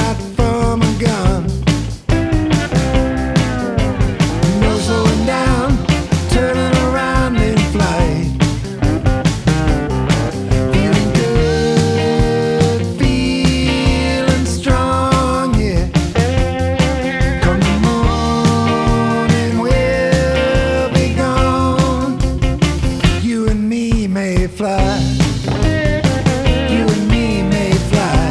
shot from a gun. No slowing down, turning around in flight. Feeling good, feeling strong, yeah. Come the morning, we'll be gone. You and me may fly. You and me may fly.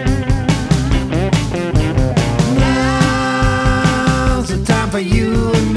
Now's the time for you and me.